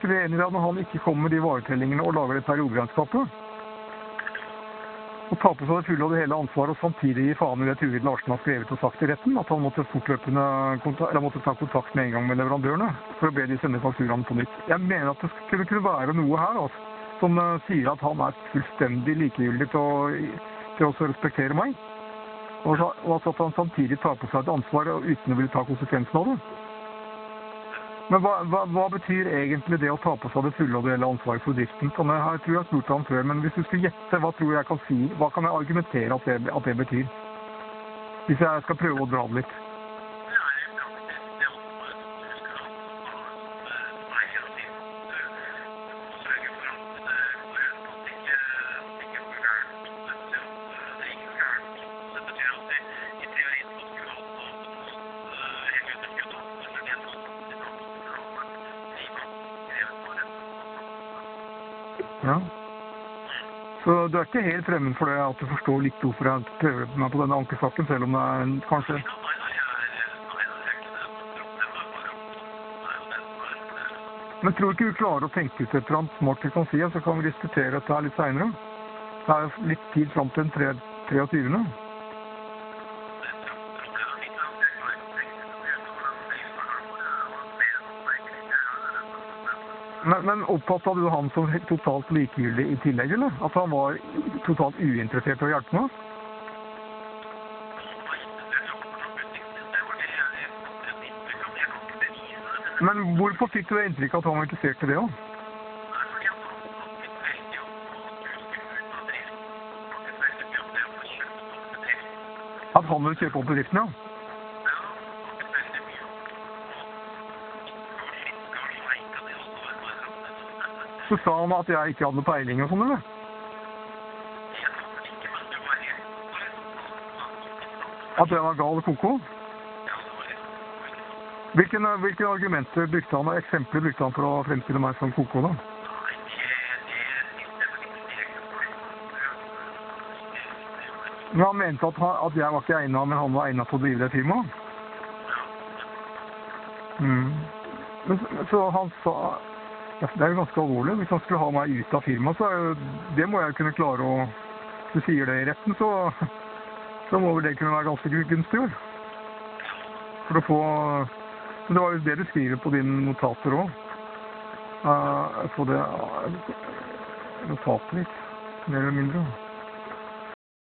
enig i det når han ikke kommer med de varetellingene og lager det perioderegnskapet. Og tar på seg det fulle og det hele ansvaret, og samtidig gi faen i det Turid Larsen har skrevet og sagt i retten, at han måtte måtte ta kontakt med en gang med leverandørene for å be de sende fakturaene på nytt. Jeg mener at det kunne være noe her, altså, som sier at han er fullstendig likegyldig til å respektere meg. Og at han samtidig tar på seg et ansvar uten å ville ta konsekvensen av det. Men hva betyr egentlig det å ta på seg det fulle og det hele ansvaret for driften? Jeg tror jeg har spurt ham før, men hvis du skulle gjette, hva tror jeg kan si? Hva kan jeg argumentere at det betyr? Hvis jeg skal prøve å dra det litt. Ja. Så du er ikke helt fremmed for det at du forstår litt hvorfor jeg prøver meg på denne ankesaken, selv om det er kanskje... Men tror du ikke du klarer å tenke ut et eller annet smart vi kan si, så kan vi diskutere dette her litt senere? Det er jo litt tid frem til den 23. Men oppfattet du han som totalt likegyldig i tillegg, eller? At han var totalt uinteressert i å hjelpe meg? Men hvorfor fikk du det inntrykk at han var interessert i det også? At han ville kjøpe opp bedriften, ja? Så sa han at jeg ikke hadde peiling og sånn, eller? At jeg var gal koko? Hvilke argumenter brukte han, og eksempler brukte han for å fremstille meg som koko, da? Men han mente at jeg var ikke egnet, men han var egnet til å drive det firmaet? Så han sa... Ja, det er jo ganske alvorlig. Hvis han skulle ha meg ut av firmaet, så det må jeg kunne klare å... Hvis du sier det i retten, så må vel det kunne være ganske gunstig. For å få... Men det var jo det du skriver på dine notater også. Få det... Notater litt, mer eller mindre.